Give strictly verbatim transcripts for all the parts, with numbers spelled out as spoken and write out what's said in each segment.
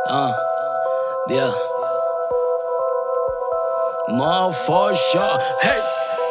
آه بیا ما فاشا هی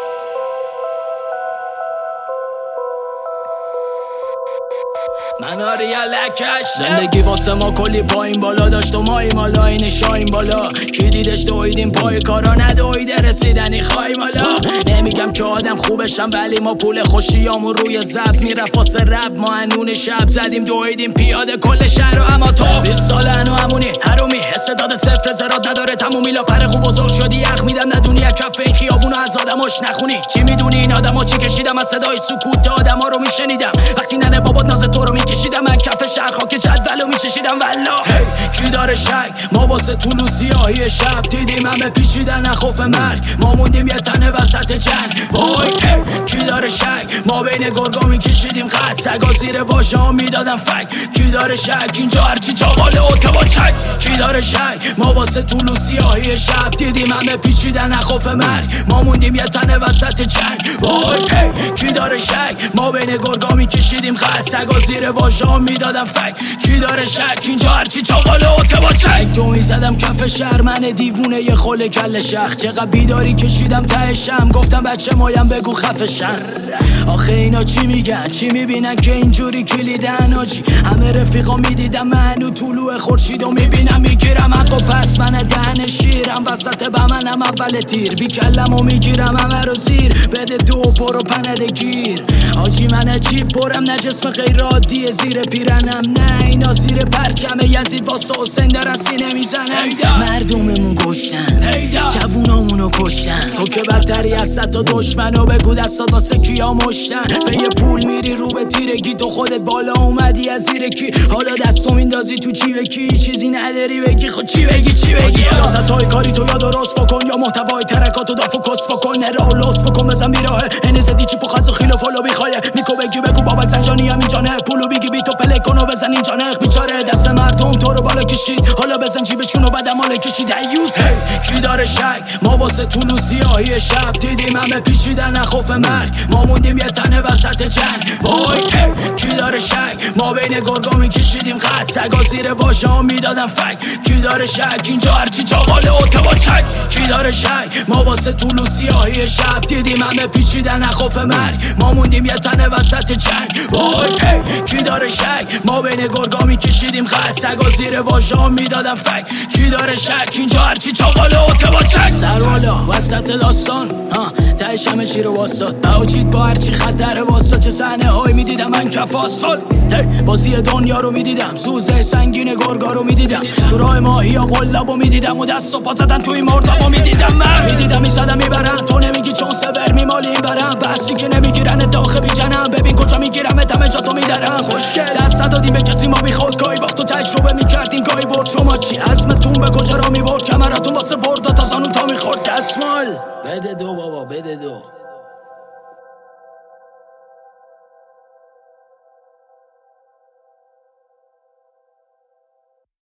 من آریالکش زندگی واسه ما کلی پایین بالا داشت و مایی مالا این شاین بالا کی دیدش دویدیم پای کارا ندویده رسیدنی خواهی مالا نمیگم که آدم خوبشم ولی ما پول خوشیامون روی زب میرفت واسه رب ما انون شب زدیم دویدیم پیاده کل شهر و اما تو بیست ساله انو همونی حرومی حس داده صفر زراد نداره تمومی لا پر خوب بزرگ شدی یخ میدم ندونی از کف این خیابونو از آدماش نخونی چی میدونی این آدما چی کشیدم از صدای سکوت آدما رو میشنیدم وقتی ننه بابات ناز تو رو میکشیدم من کف شهر خاک جدولو میچشیدم والله hey, کی داره شک ما واسه طول و سیاهی شب دیدیم همه پیچیدن خوف مرگ ما موندیم یه تنه وسط جنگ وای hey, کی داره شک ما بین گرگا میکشیدیم خط سگا زیر واژه ها میدادم فک کی داره شک اینجا هرچی چاقاله اتبا چک کی داره شک ما واسه طول و سیاهی شب دیدیم همه پیچیدن خوف مرگ ما موندیم یه تنه وسط جنگ وای hey, کی داره شک ما بین گرگا میکشیدیم خط سگا زیر واژه ها میدادم فک کی داره شک اینجا هرچی چاقاله اتبا چک تو میزدم کف شهر من دیوونه یه خل کل شخ چقدر بیداری کشیدم تهشم گفتم بچه مایم بگو خفشن آخه اینا چی میگن چی میبینن که اینجوری کلیدن آجی همه رفیقا میدیدم منو طلوع خورشید و میبینم میگیرم حق و پس من دهن شیرم وسط بمنم اول تیر بی کلم و میگیرم همه رو زیر بده دو برو پنده گیر آجی من عجیب برم نه جسم غیر عادیه زیر پیرنم نه اینا زیر پرچم یزید واسه حسین دارن سینه میزنن مردممون گشتن جوونامونو کشتن تو که بدتری از صد تا دشمنو بگو دستات واسه کیا مشتن به یه پول میری رو به تیرگی تو خودت بالا اومدی از زیر کی حالا دستو میندازی تو جیب کی چیزی نداری بگی خود چی بگی چی بگی سیاست های کاری تو یا درست بکن یا محتوای ترکاتو دافو کس بکن نرا و لس بکن بزن بیراه انزدی چی پو خز و خیل و فالو بیخوایه میکو بگی بگو بابک زنجانی هم اینجانه پولو بگی بی تو پلی کن و بزن این جانق بیچاره دست مردم تو رو بالا کشید حالا بزن جیبشون و بعدم مال کشید ایوز hey, کی داره شک ما واسه طول و سیاهی شب دیدیم همه پیچیدن خوف مرگ ما موندیم یه تنه وسط جنگ وای hey, کی داره شک ما بین گرگا میکشیدیم خط سگا زیر واژه ها میدادم فک کی داره شک اینجا هرچی چاقاله اتبا چک کی داره شک ما واسه طول و سیاهی شب دیدیم همه پیچیدن خوف مرگ ما موندیم یه تنه وسط جنگ وای hey, کی داره شک ما بین گرگا میکشیدیم خط سگا زیر واژه ها میدادم فک کی داره شک اینجا هرچی چاقاله اتبا چک سر بالا وسط داستان ها تهش همه چی رو واسات باوجید با هرچی خطر واسات چه صحنه هایی میدیدم من کف آسفالت hey, بازی دنیا رو میدیدم سوزه سنگین گرگا رو میدیدم تو راه ماهی ها قلابو میدیدم و دست و پا زدن توی مردابو میدیدم من میدیدم میزدم میبرن تو نمیگی چون سبر میمالی این برم بسی که نمیگیرن داخل بیجنم ببین کجا میگیرم اتمه جا تو میدارن خوشگل دست ندادیم به کسی ما بیخود گاهی وقت تو تجربه میکردیم گاهی برد شما چی عزمتون به کجا را میبرد کمراتون واسه برد تا زانون تا میخورد دستمال بده دو بابا بده دو